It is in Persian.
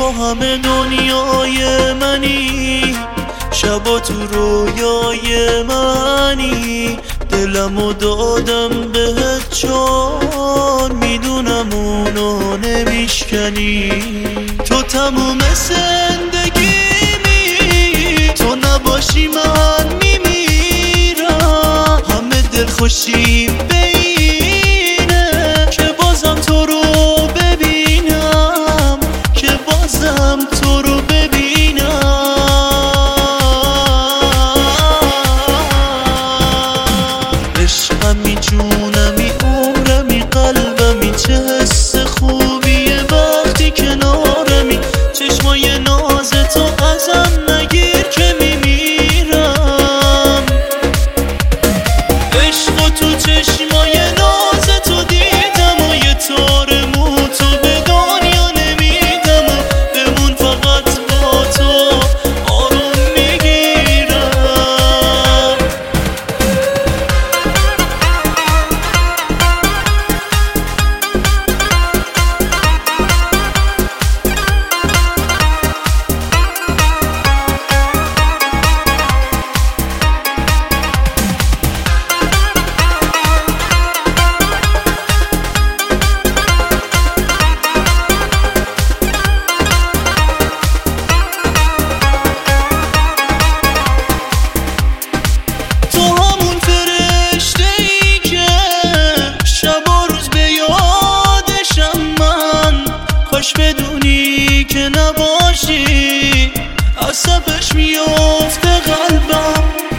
همه دنیای منی، شبا تو رویای منی، دلمو دادم بهت چون میدونم اونو نمیشکنی. تو تموم زندگیمی، تو نباشی من میمیرم. همه دلخوشیم به اینه که بازم تو رو ببینم، که بازم تو رو ببینم. عشقمی، جونمی، عمرمی، قلبمی، چه حس خوبیه وقتی کنارمی. چشمای ناز تو ازم نگیر که میمیرم. عشق و تو چشمای ناز تو دیدم و یه تار مو تو به دنیا نمیدم و بمون فقط با تو آروم میگیرم. کاش بدونی که نباشی، عصبش میافته قلبم.